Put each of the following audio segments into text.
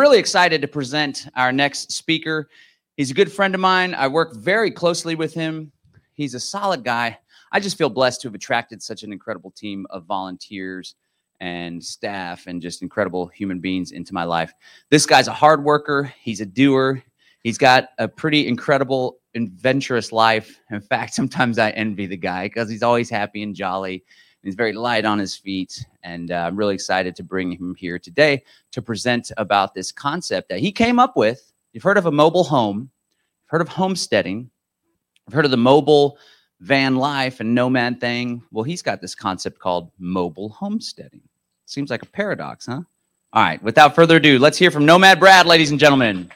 really excited to present our next speaker. He's a good friend of mine. I work very closely with him. He's a solid guy. I just feel blessed to have attracted such an incredible team of volunteers and staff and just incredible human beings into my life. This guy's a hard worker. He's a doer. He's got a pretty incredible, adventurous life. In fact, sometimes I envy the guy because he's always happy and jolly. He's very light on his feet, and I'm really excited to bring him here today to present about this concept that he came up with. You've heard of a mobile home. You've heard of homesteading. You've heard of the mobile van life and nomad thing. Well, he's got this concept called mobile homesteading. Seems like a paradox, huh? All right, without further ado, let's hear from Nomad Brad, ladies and gentlemen.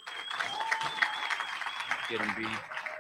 Get him, B.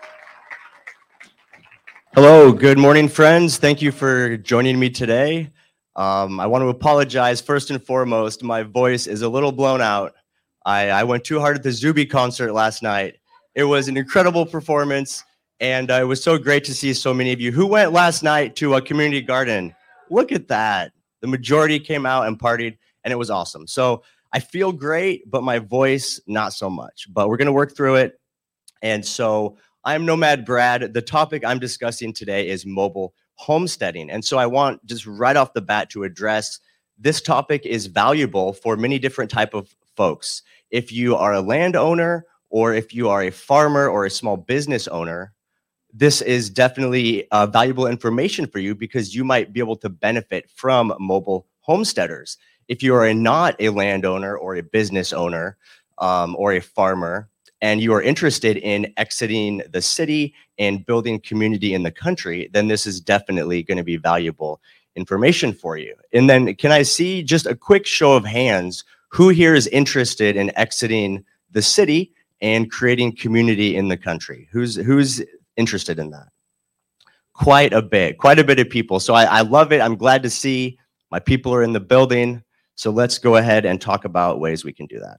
Hello, good morning, friends. Thank you for joining me today. I want to apologize first and foremost. My voice is a little blown out. I went too hard at the Zuby concert last night. It was an incredible performance, and it was so great to see so many of you who went last night to a community garden. Look at that. The majority came out and partied, and it was awesome. So I feel great, but my voice, not so much. But we're going to work through it. And so I'm Nomad Brad. The topic I'm discussing today is mobile homesteading. And so I want just right off the bat to address this topic is valuable for many different type of folks. If you are a landowner or if you are a farmer or a small business owner, this is definitely valuable information for you because you might be able to benefit from mobile homesteaders. If you are not a landowner or a business owner or a farmer, and you are interested in exiting the city and building community in the country, then this is definitely going to be valuable information for you. And then can I see just a quick show of hands, who here is interested in exiting the city and creating community in the country? Who's interested in that? Quite a bit of people. So I love it. I'm glad to see my people are in the building. So let's go ahead and talk about ways we can do that.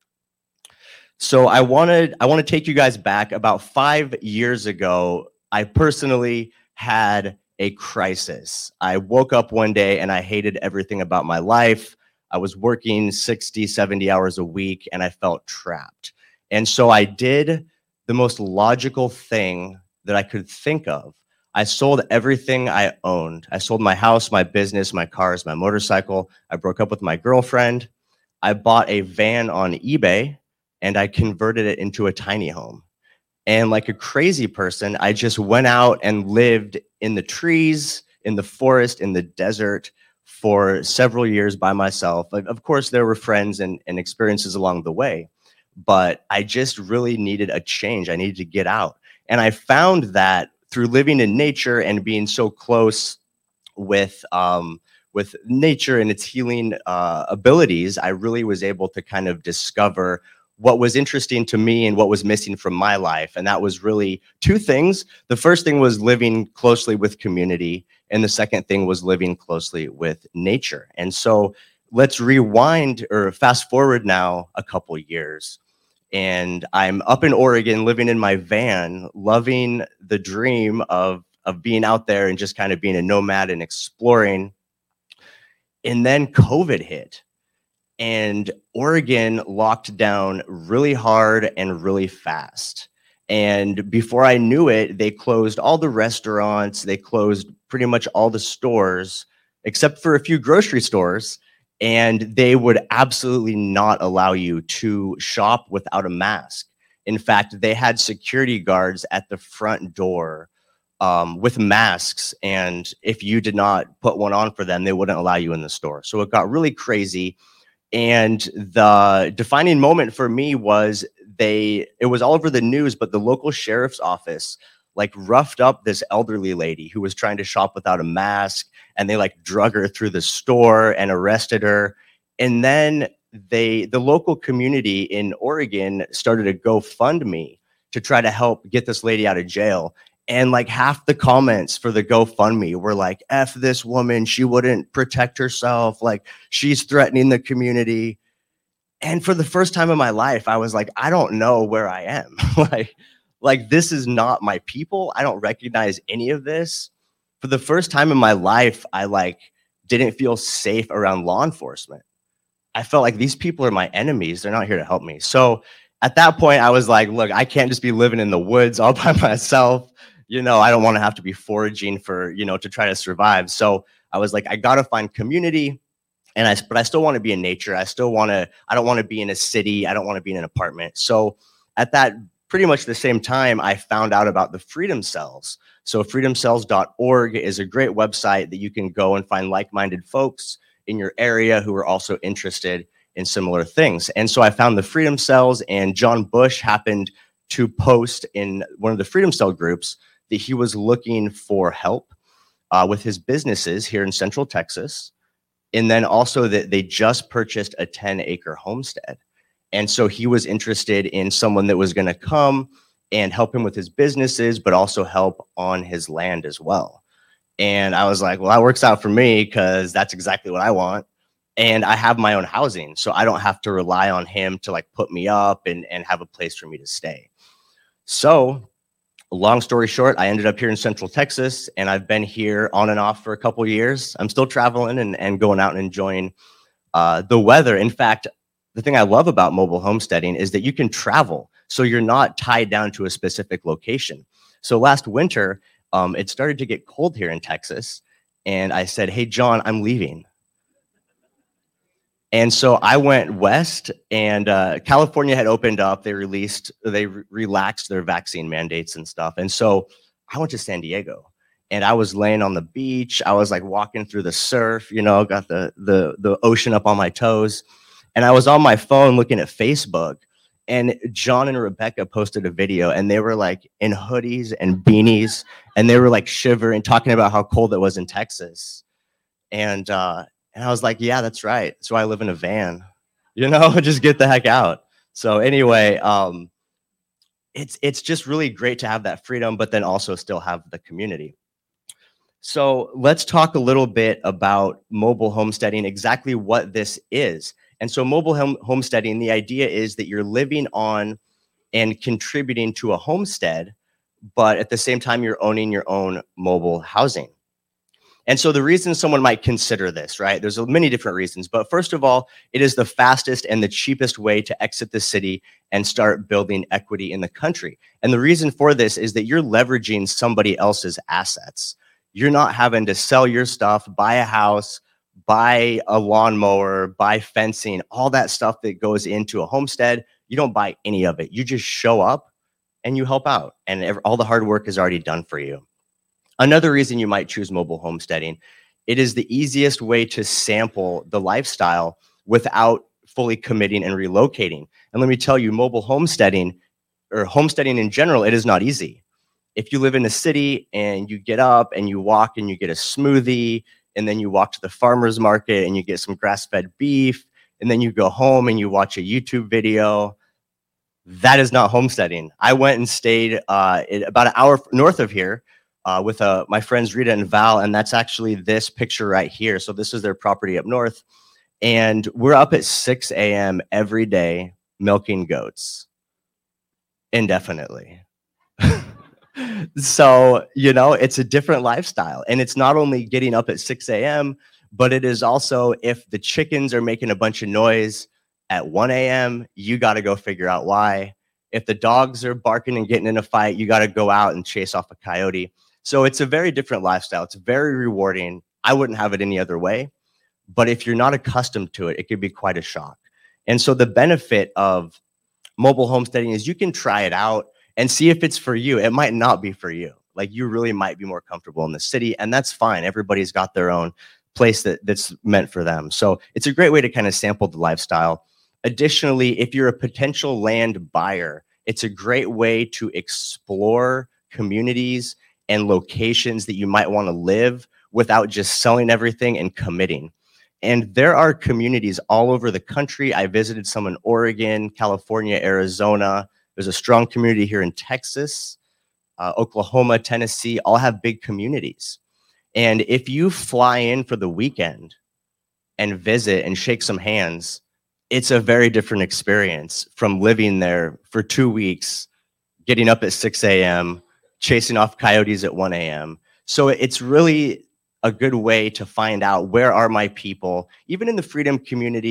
So I want to take you guys back about 5 years ago. I personally had a crisis. I woke up one day and I hated everything about my life. I was working 60, 70 hours a week and I felt trapped. And so I did the most logical thing that I could think of. I sold everything I owned. I sold my house, my business, my cars, my motorcycle. I broke up with my girlfriend. I bought a van on eBay and I converted it into a tiny home. And like a crazy person, I just went out and lived in the trees, in the forest, in the desert for several years by myself. Of course, there were friends and experiences along the way, but I just really needed a change. I needed to get out. And I found that through living in nature and being so close with nature and its healing abilities, I really was able to kind of discover what was interesting to me and what was missing from my life. And that was really two things. The first thing was living closely with community. And the second thing was living closely with nature. And so let's rewind or fast forward now a couple years. And I'm up in Oregon living in my van, loving the dream of being out there and just kind of being a nomad and exploring. And then COVID hit. And Oregon locked down really hard and really fast. And before I knew it, they closed all the restaurants. They closed pretty much all the stores, except for a few grocery stores. And they would absolutely not allow you to shop without a mask. In fact, they had security guards at the front door with masks. And if you did not put one on for them, they wouldn't allow you in the store. So it got really crazy. And the defining moment for me was it was all over the news, but the local sheriff's office like roughed up this elderly lady who was trying to shop without a mask, and they like drug her through the store and arrested her. And then the local community in Oregon started a GoFundMe to try to help get this lady out of jail. And like half the comments for the GoFundMe were like, F this woman, she wouldn't protect herself. Like she's threatening the community. And for the first time in my life, I was like, I don't know where I am. like this is not my people. I don't recognize any of this. For the first time in my life, I like didn't feel safe around law enforcement. I felt like these people are my enemies. They're not here to help me. So at that point, I was like, look, I can't just be living in the woods all by myself. I don't want to have to be foraging for, to try to survive. So I was like, I got to find community. But I still want to be in nature. I don't want to be in a city. I don't want to be in an apartment. So at that pretty much the same time, I found out about the Freedom Cells. So freedomcells.org is a great website that you can go and find like-minded folks in your area who are also interested in similar things. And so I found the Freedom Cells, and John Bush happened to post in one of the Freedom Cell groups that he was looking for help with his businesses here in Central Texas. And then also that they just purchased a 10-acre homestead. And so he was interested in someone that was going to come and help him with his businesses, but also help on his land as well. And I was like, well, that works out for me because that's exactly what I want. And I have my own housing, so I don't have to rely on him to like put me up and have a place for me to stay. So long story short, I ended up here in Central Texas, and I've been here on and off for a couple of years. I'm still traveling and going out and enjoying the weather. In fact, the thing I love about mobile homesteading is that you can travel, so you're not tied down to a specific location. So last winter, it started to get cold here in Texas, and I said, hey, John, I'm leaving. And so I went west, and California had opened up. They relaxed their vaccine mandates and stuff. And so I went to San Diego, and I was laying on the beach. I was like walking through the surf, got the ocean up on my toes. And I was on my phone looking at Facebook, and John and Rebecca posted a video, and they were like in hoodies and beanies, and they were like shivering, talking about how cold it was in Texas. And I was like, yeah, that's right. So I live in a van, just get the heck out. So anyway, it's just really great to have that freedom, but then also still have the community. So let's talk a little bit about mobile homesteading, exactly what this is. And so mobile homesteading, the idea is that you're living on and contributing to a homestead, but at the same time, you're owning your own mobile housing. And so the reason someone might consider this, right? There's many different reasons, but first of all, it is the fastest and the cheapest way to exit the city and start building equity in the country. And the reason for this is that you're leveraging somebody else's assets. You're not having to sell your stuff, buy a house, buy a lawnmower, buy fencing, all that stuff that goes into a homestead. You don't buy any of it. You just show up and you help out, and all the hard work is already done for you. Another reason you might choose mobile homesteading, it is the easiest way to sample the lifestyle without fully committing and relocating. And let me tell you, mobile homesteading, or homesteading in general, it is not easy. If you live in a city and you get up and you walk and you get a smoothie, and then you walk to the farmer's market and you get some grass-fed beef, and then you go home and you watch a YouTube video, that is not homesteading. I went and stayed about an hour north of here with my friends Rita and Val, and that's actually this picture right here. So this is their property up north, and we're up at 6 a.m. every day milking goats indefinitely. So, it's a different lifestyle, and it's not only getting up at 6 a.m., but it is also, if the chickens are making a bunch of noise at 1 a.m., you got to go figure out why. If the dogs are barking and getting in a fight, you got to go out and chase off a coyote. So it's a very different lifestyle. It's very rewarding. I wouldn't have it any other way. But if you're not accustomed to it, it could be quite a shock. And so the benefit of mobile homesteading is you can try it out and see if it's for you. It might not be for you. Like, you really might be more comfortable in the city, and that's fine. Everybody's got their own place that's meant for them. So it's a great way to kind of sample the lifestyle. Additionally, if you're a potential land buyer, it's a great way to explore communities and locations that you might want to live without just selling everything and committing. And there are communities all over the country. I visited some in Oregon, California, Arizona. There's a strong community here in Texas, Oklahoma, Tennessee, all have big communities. And if you fly in for the weekend and visit and shake some hands, it's a very different experience from living there for 2 weeks, getting up at 6 a.m., chasing off coyotes at 1 a.m. So it's really a good way to find out, where are my people? Even in the freedom community,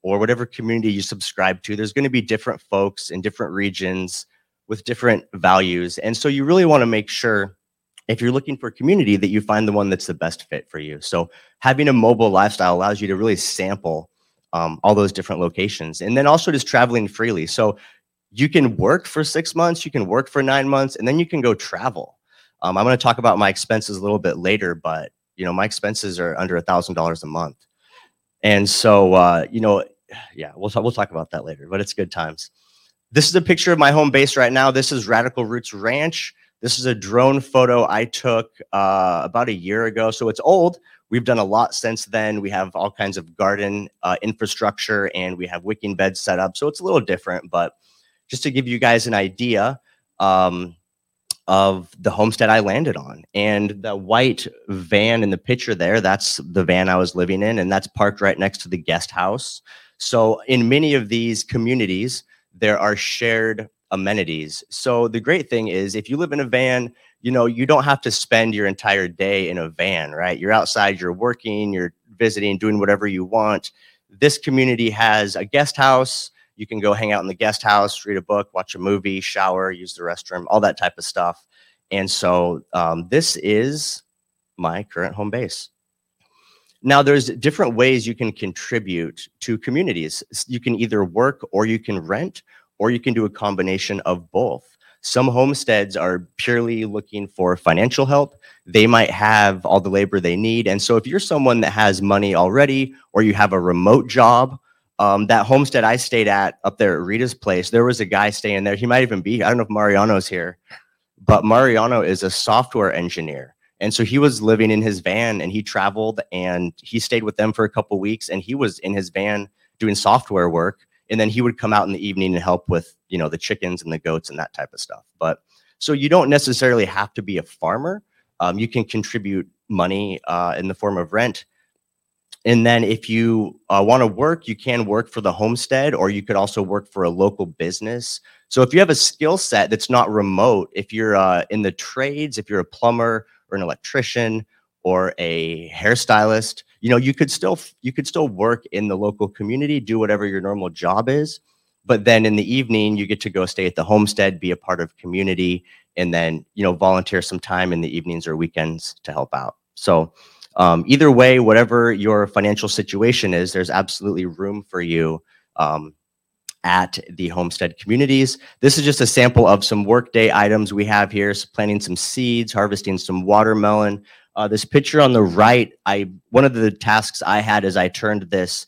or whatever community you subscribe to, there's going to be different folks in different regions with different values. And so you really want to make sure, if you're looking for a community, that you find the one that's the best fit for you. So having a mobile lifestyle allows you to really sample all those different locations, and then also just traveling freely. So you can work for 6 months, you can work for 9 months, and then you can go travel. I'm going to talk about my expenses a little bit later, but my expenses are under $1,000 a month. And so, yeah, we'll talk about that later, but it's good times. This is a picture of my home base right now. This is Radical Roots Ranch. This is a drone photo I took about a year ago. So it's old. We've done a lot since then. We have all kinds of garden infrastructure, and we have wicking beds set up. So it's a little different, but just to give you guys an idea of the homestead I landed on. And the white van in the picture there, that's the van I was living in, and that's parked right next to the guest house. So in many of these communities, there are shared amenities. So the great thing is, if you live in a van, you don't have to spend your entire day in a van, right? You're outside, you're working, you're visiting, doing whatever you want. This community has a guest house. You can go hang out in the guest house, read a book, watch a movie, shower, use the restroom, all that type of stuff. And so this is my current home base. Now, there's different ways you can contribute to communities. You can either work, or you can rent, or you can do a combination of both. Some homesteads are purely looking for financial help. They might have all the labor they need. And so if you're someone that has money already, or you have a remote job, that homestead I stayed at up there at Rita's place, there was a guy staying there. He might even be, I don't know if Mariano's here, but Mariano is a software engineer. And so he was living in his van, and he traveled, and he stayed with them for a couple of weeks, and he was in his van doing software work. And then he would come out in the evening and help with, the chickens and the goats and that type of stuff. But so you don't necessarily have to be a farmer. You can contribute money in the form of rent. And then if you want to work, you can work for the homestead, or you could also work for a local business. So if you have a skill set that's not remote, if you're in the trades, if you're a plumber or an electrician or a hairstylist, you could still work in the local community, do whatever your normal job is. But then in the evening, you get to go stay at the homestead, be a part of community, and then, volunteer some time in the evenings or weekends to help out. So either way, whatever your financial situation is, there's absolutely room for you at the homestead communities. This is just a sample of some workday items we have here: planting some seeds, harvesting some watermelon. This picture on the right, one of the tasks I had is I turned this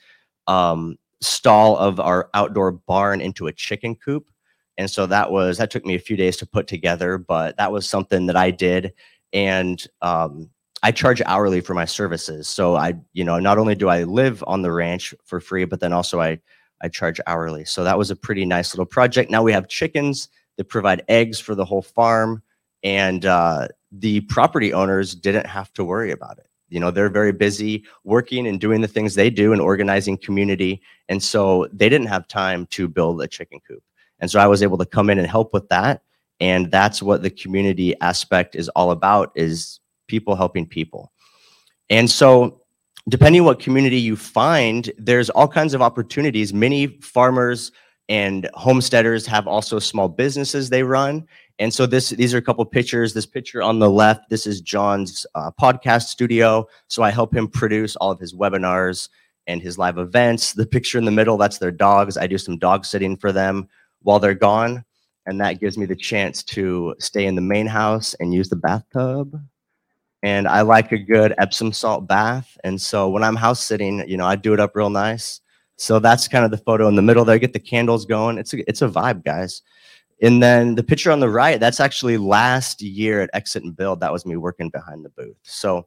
stall of our outdoor barn into a chicken coop. And so that took me a few days to put together, but that was something that I did. And I charge hourly for my services. So not only do I live on the ranch for free, but then also I charge hourly. So that was a pretty nice little project. Now we have chickens that provide eggs for the whole farm, and the property owners didn't have to worry about it. They're very busy working and doing the things they do and organizing community. And so they didn't have time to build a chicken coop. And so I was able to come in and help with that. And that's what the community aspect is all about, is people helping people. And so depending on what community you find, there's all kinds of opportunities. Many farmers and homesteaders have also small businesses they run. And so these are a couple pictures. This picture on the left, this is John's podcast studio. So I help him produce all of his webinars and his live events. The picture in the middle, that's their dogs. I do some dog sitting for them while they're gone. And that gives me the chance to stay in the main house and use the bathtub. And I like a good Epsom salt bath. And so when I'm house sitting, I do it up real nice. So that's kind of the photo in the middle there. Get the candles going. It's a vibe, guys. And then the picture on the right, that's actually last year at Exit and Build. That was me working behind the booth. So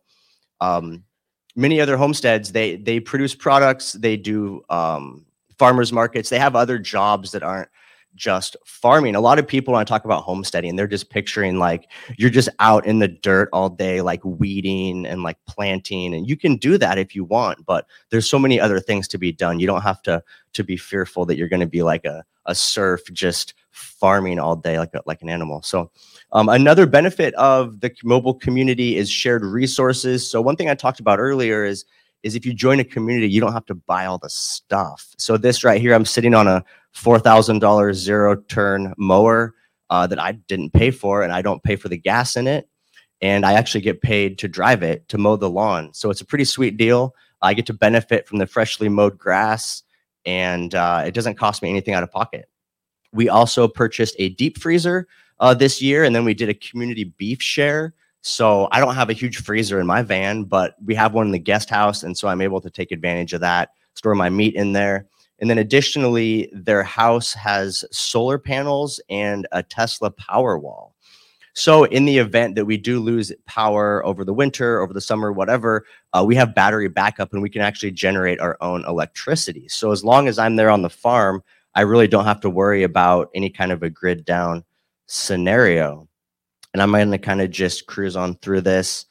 many other homesteads, they produce products. They do farmers markets. They have other jobs that aren't just farming. A lot of people, when I talk about homesteading, they're just picturing like you're just out in the dirt all day, like weeding and like planting. And you can do that if you want, but there's so many other things to be done. You don't have to be fearful that you're going to be like a serf just farming all day like an animal. So another benefit of the mobile community is shared resources. So one thing I talked about earlier is is if you join a community, you don't have to buy all the stuff. So this right here, I'm sitting on a $4,000 zero-turn mower that I didn't pay for, and I don't pay for the gas in it. And I actually get paid to drive it, to mow the lawn. So it's a pretty sweet deal. I get to benefit from the freshly mowed grass, and it doesn't cost me anything out of pocket. We also purchased a deep freezer this year, and then we did a community beef share. So I don't have a huge freezer in my van, but we have one in the guest house, and so I'm able to take advantage of that, store my meat in there. And then additionally, their house has solar panels and a Tesla Powerwall. So in the event that we do lose power over the winter, over the summer, whatever, we have battery backup and we can actually generate our own electricity. So as long as I'm there on the farm, I really don't have to worry about any kind of a grid down scenario. And I'm going to kind of just cruise on through this.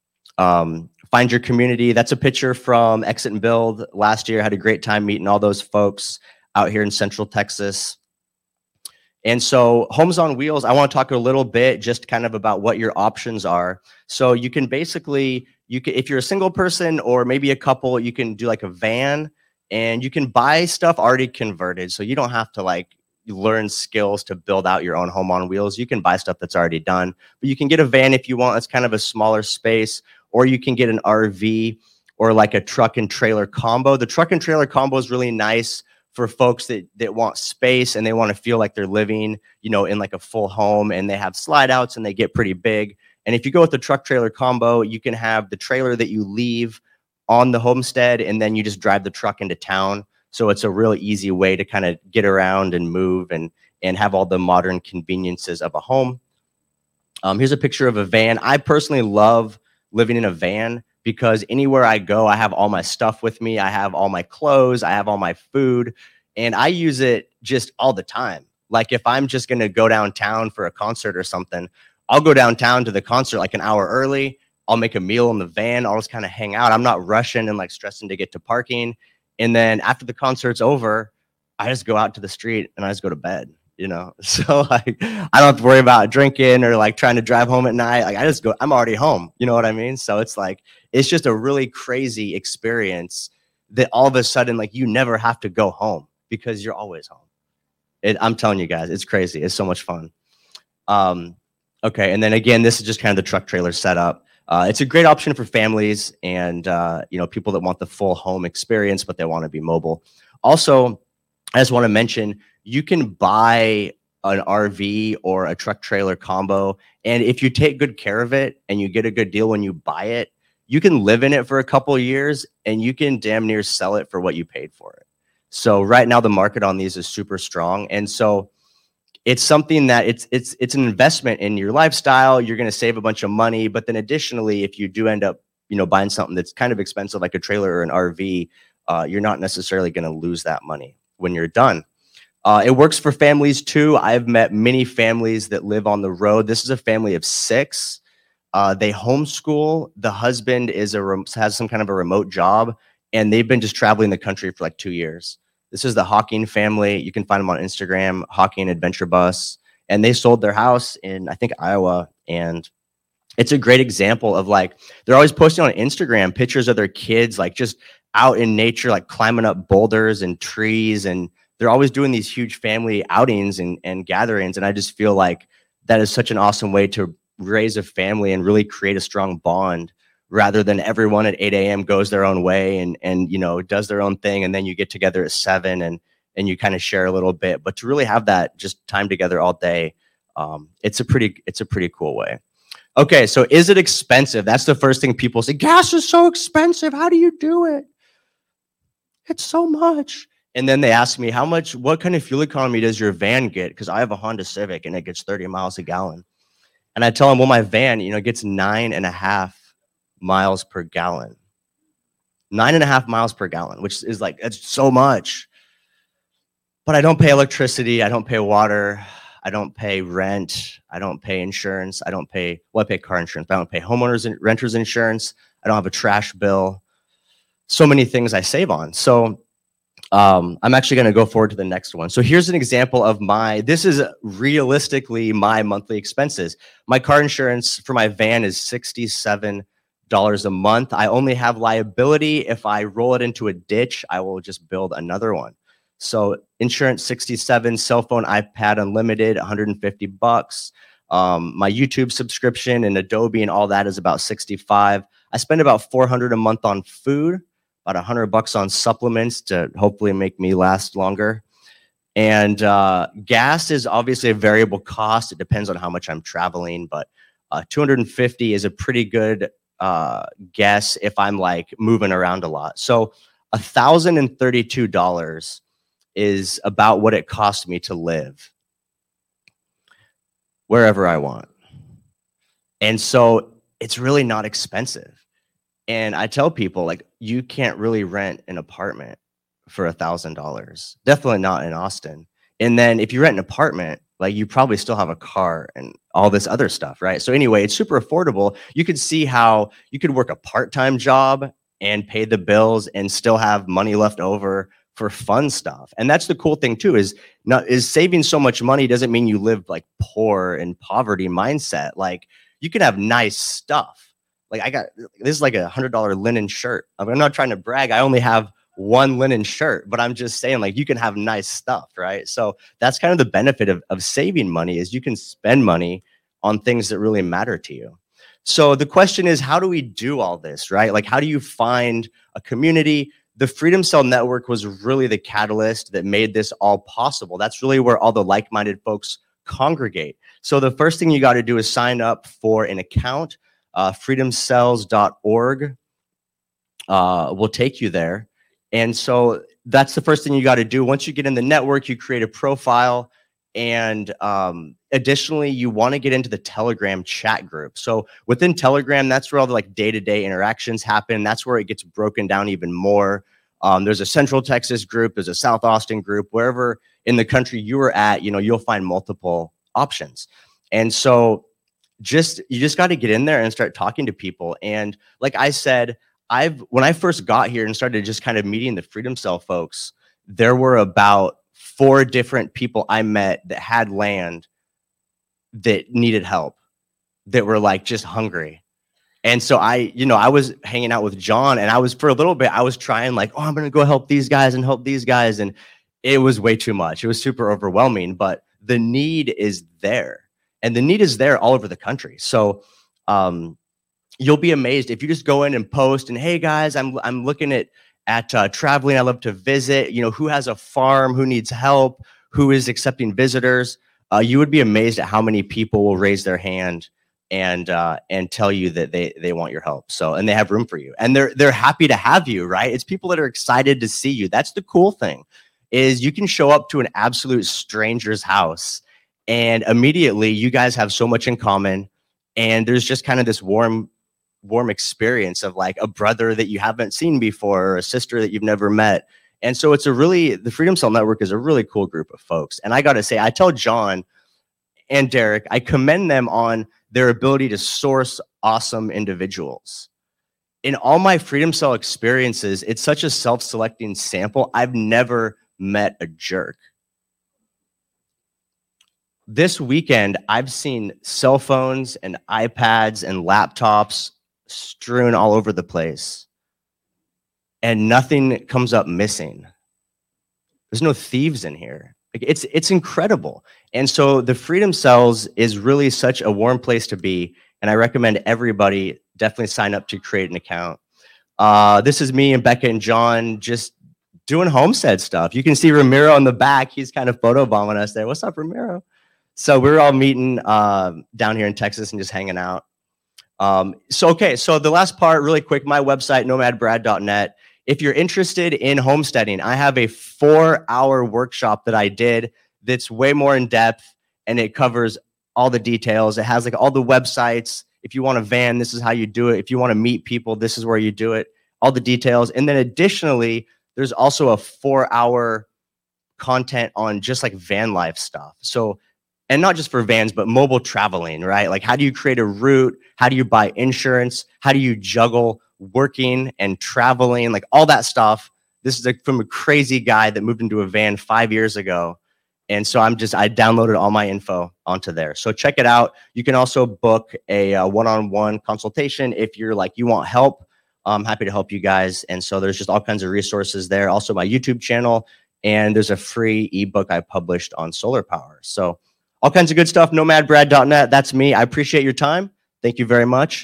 Find your community. That's a picture from Exit and Build last year. Had a great time meeting all those folks out here in Central Texas. And so Homes on Wheels, I want to talk a little bit just kind of about what your options are. So you can basically, if you're a single person or maybe a couple, you can do like a van, and you can buy stuff already converted. So you don't have to like learn skills to build out your own home on wheels. You can buy stuff that's already done, but you can get a van if you want. It's kind of a smaller space, or you can get an RV or like a truck and trailer combo. The truck and trailer combo is really nice for folks that want space and they want to feel like they're living, you know, in like a full home, and they have slide outs and they get pretty big. And if you go with the truck trailer combo, you can have the trailer that you leave on the homestead, and then you just drive the truck into town. So it's a really easy way to kind of get around and move and have all the modern conveniences of a home. Here's a picture of a van. I personally love living in a van because anywhere I go, I have all my stuff with me. I have all my clothes, I have all my food, and I use it just all the time. Like if I'm just going to go downtown for a concert or something, I'll go downtown to the concert like an hour early. I'll make a meal in the van. I'll just kind of hang out. I'm not rushing and like stressing to get to parking. And then after the concert's over, I just go out to the street and I just go to bed, you know? So like, I don't have to worry about drinking or like trying to drive home at night. Like I just go, I'm already home. You know what I mean? So it's like, it's just a really crazy experience that all of a sudden, like you never have to go home because you're always home. I'm telling you guys, it's crazy. It's so much fun. Okay. And then again, this is just kind of the truck trailer setup. It's a great option for families and, you know, people that want the full home experience, but they want to be mobile. Also, I just want to mention, you can buy an RV or a truck trailer combo. And if you take good care of it and you get a good deal when you buy it, you can live in it for a couple of years and you can damn near sell it for what you paid for it. So right now the market on these is super strong. And so it's something that it's an investment in your lifestyle. You're going to save a bunch of money, but then additionally, if you do end up, you know, buying something that's kind of expensive, like a trailer or an RV, you're not necessarily going to lose that money when you're done. It works for families too. I've met many families that live on the road. This is a family of 6. They homeschool. The husband has some kind of a remote job, and they've been just traveling the country for like 2 years. This is the Hawking family. You can find them on Instagram, Hawking Adventure Bus. And they sold their house in, I think, Iowa. And it's a great example of like, they're always posting on Instagram pictures of their kids, like just out in nature, like climbing up boulders and trees. And they're always doing these huge family outings and gatherings. And I just feel like that is such an awesome way to raise a family and really create a strong bond, rather than everyone at 8 a.m. goes their own way and you know, does their own thing. And then you get together at 7 and you kind of share a little bit, but to really have that just time together all day. It's a pretty cool way. Okay. So is it expensive? That's the first thing people say. Gas is so expensive. How do you do it? It's so much. And then they ask me what kind of fuel economy does your van get? Cause I have a Honda Civic and it gets 30 miles a gallon. And I tell them, well, my van, you know, gets 9.5 miles per gallon. 9.5 miles per gallon, which is like, that's so much. But I don't pay electricity. I don't pay water. I don't pay rent. I don't pay insurance. I pay car insurance. But I don't pay homeowners and renters insurance. I don't have a trash bill. So many things I save on. So I'm actually going to go forward to the next one. So here's an example of this is realistically my monthly expenses. My car insurance for my van is $67 a month. I only have liability. If I roll it into a ditch, I will just build another one. So insurance 67, cell phone, iPad unlimited, 150 bucks. My YouTube subscription and Adobe and all that is about 65. I spend about 400 a month on food, about 100 bucks on supplements to hopefully make me last longer. And gas is obviously a variable cost. It depends on how much I'm traveling, but 250 is a pretty good guess if I'm like moving around a lot. So $1,032 is about what it cost me to live wherever I want. And so it's really not expensive. And I tell people, like, you can't really rent an apartment for $1,000. Definitely not in Austin. And then if you rent an apartment, like, you probably still have a car and all this other stuff, right? So anyway, it's super affordable. You could see how you could work a part-time job and pay the bills and still have money left over for fun stuff. And that's the cool thing too, is saving so much money doesn't mean you live like poor and poverty mindset. Like, you can have nice stuff. Like, this is like $100 linen shirt. I'm not trying to brag. I only have one linen shirt, but I'm just saying, like, you can have nice stuff, right? So that's kind of the benefit of saving money, is you can spend money on things that really matter to you. So the question is, how do we do all this, right? Like, how do you find a community? The Freedom Cell Network was really the catalyst that made this all possible. That's really where all the like-minded folks congregate. So the first thing you got to do is sign up for an account. freedomcells.org will take you there. And so that's the first thing you got to do. Once you get in the network, you create a profile. And additionally, you want to get into the Telegram chat group. So within Telegram, that's where all the like day-to-day interactions happen. That's where it gets broken down even more. There's a Central Texas group, there's a South Austin group. Wherever in the country you are at, you'll find multiple options. And so you just got to get in there and start talking to people. And like I said, when I first got here and started just kind of meeting the Freedom Cell folks, there were about 4 different people I met that had land that needed help, that were like just hungry. And so I was hanging out with John, and for a little bit, I was trying like, oh, I'm going to go help these guys and help these guys. And it was way too much. It was super overwhelming, but the need is there, and the need is there all over the country. So, you'll be amazed if you just go in and post and, hey guys, I'm looking at traveling. I love to visit, who has a farm, who needs help, who is accepting visitors. You would be amazed at how many people will raise their hand and tell you that they want your help. So, and they have room for you, and they're happy to have you, right? It's people that are excited to see you. That's the cool thing, is you can show up to an absolute stranger's house and immediately you guys have so much in common. And there's just kind of this warm experience of like a brother that you haven't seen before, or a sister that you've never met. And so the Freedom Cell Network is a really cool group of folks. And I got to say, I tell John and Derek, I commend them on their ability to source awesome individuals. In all my Freedom Cell experiences, it's such a self-selecting sample. I've never met a jerk. This weekend, I've seen cell phones and iPads and laptops strewn all over the place, and nothing comes up missing. There's no thieves in here. Like, it's incredible. And so the Freedom Cells is really such a warm place to be, and I recommend everybody definitely sign up to create an account. This is me and Becca and John just doing homestead stuff. You can see Ramiro in the back. He's kind of photobombing us there. What's up, Ramiro? So we're all meeting down here in Texas and just hanging out. So the last part, really quick, my website, nomadbrad.net. If you're interested in homesteading, I have a 4-hour workshop that I did that's way more in depth, and it covers all the details. It has like all the websites. If you want a van, this is how you do it. If you want to meet people, this is where you do it. All the details. And then additionally, there's also a 4-hour content on just like van life stuff. So, and not just for vans, but mobile traveling, right? Like, how do you create a route? How do you buy insurance? How do you juggle working and traveling? Like, all that stuff. This is from a crazy guy that moved into a van 5 years ago. And so I downloaded all my info onto there. So check it out. You can also book a one-on-one consultation if you're like, you want help. I'm happy to help you guys. And so there's just all kinds of resources there. Also my YouTube channel, and there's a free ebook I published on solar power. So all kinds of good stuff, nomadbrad.net. That's me. I appreciate your time. Thank you very much.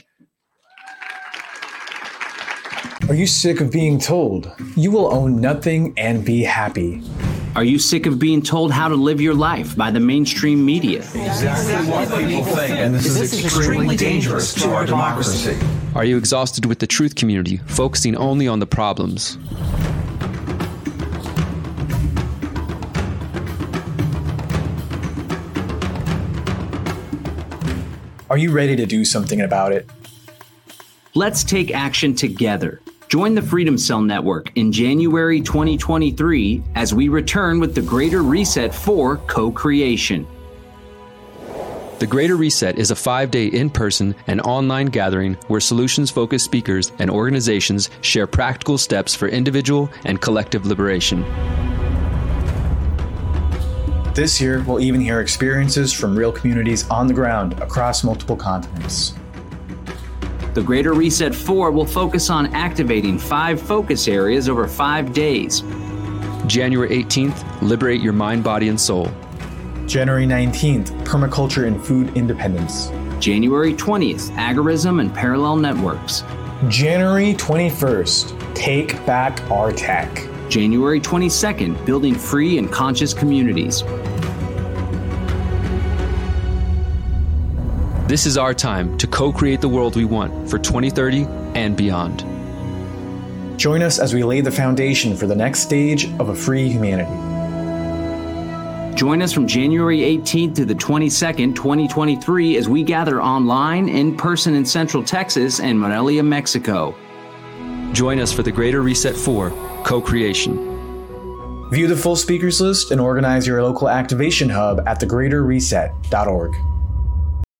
Are you sick of being told you will own nothing and be happy? Are you sick of being told how to live your life by the mainstream media? Exactly what people think, and this is extremely dangerous to our democracy. Are you exhausted with the truth community, focusing only on the problems? Are you ready to do something about it? Let's take action together. Join the Freedom Cell Network in January 2023 as we return with the Greater Reset for co-creation. The Greater Reset is a 5-day in-person and online gathering where solutions-focused speakers and organizations share practical steps for individual and collective liberation. This year, we'll even hear experiences from real communities on the ground across multiple continents. The Greater Reset 4 will focus on activating 5 focus areas over 5 days. January 18th, liberate your mind, body, and soul. January 19th, permaculture and food independence. January 20th, agorism and parallel networks. January 21st, take back our tech. January 22nd, building free and conscious communities. This is our time to co-create the world we want for 2030 and beyond. Join us as we lay the foundation for the next stage of a free humanity. Join us from January 18th to the 22nd, 2023, as we gather online, in person in Central Texas and Morelia, Mexico. Join us for the Greater Reset 4 co-creation. View the full speakers list and organize your local activation hub at thegreaterreset.org.